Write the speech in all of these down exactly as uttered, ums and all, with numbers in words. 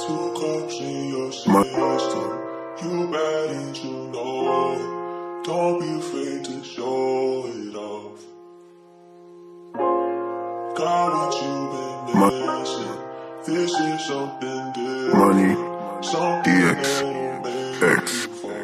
Two cups in your system. You bad and you know it. Don't be afraid to show it off. Got what you been missing. This is something different. Money, Something D X, that'll make X. you fall.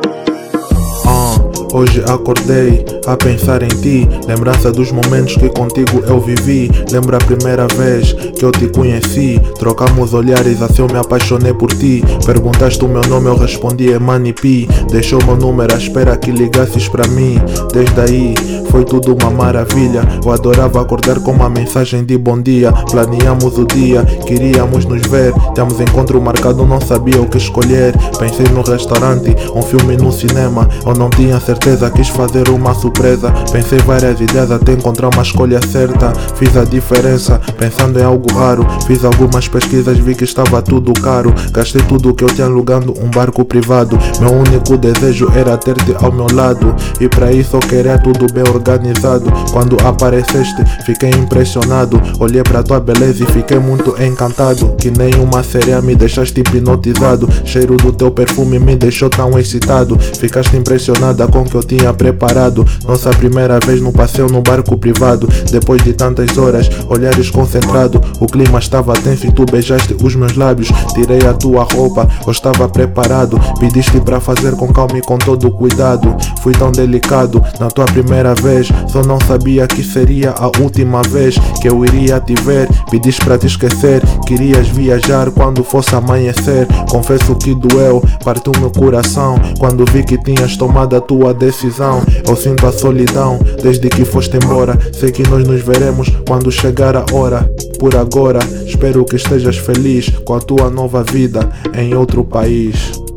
Hoje acordei a pensar em ti, lembrança dos momentos que contigo eu vivi. Lembro a primeira vez que eu te conheci, trocamos olhares assim eu me apaixonei por ti. Perguntaste o meu nome, eu respondi é Mani P. Deixou meu número à espera que ligasses pra mim. Desde aí foi tudo uma maravilha. Eu adorava acordar com uma mensagem de bom dia. Planeamos o dia, queríamos nos ver. Temos encontro marcado, não sabia o que escolher. Pensei no restaurante, um filme no cinema. Eu não tinha certeza, quis fazer uma surpresa. Pensei várias ideias até encontrar uma escolha certa. Fiz a diferença, pensando em algo raro. Fiz algumas pesquisas, vi que estava tudo caro. Gastei tudo que eu tinha alugando um barco privado. Meu único desejo era ter-te ao meu lado, e para isso eu queria tudo bem organizado. Quando apareceste, fiquei impressionado. Olhei para tua beleza e fiquei muito encantado. Que nem uma sereia me deixaste hipnotizado. Cheiro do teu perfume me deixou tão excitado. Ficaste impressionada com o que eu tinha preparado. Nossa primeira vez no passeio no barco privado. Depois de tantas horas, olhares concentrado. O clima estava tenso e tu beijaste os meus lábios. Tirei a tua roupa, eu estava preparado. Pediste para fazer com calma e com todo cuidado. Fui tão delicado na tua primeira vez. Só não sabia que seria a última vez que eu iria te ver. Pediste para te esquecer, querias viajar quando fosse amanhecer. Confesso que doeu, partiu meu coração quando vi que tinhas tomado a tua decisão. Eu sinto a solidão desde que foste embora. Sei que nós nos veremos quando chegar a hora. Por agora, espero que estejas feliz com a tua nova vida em outro país.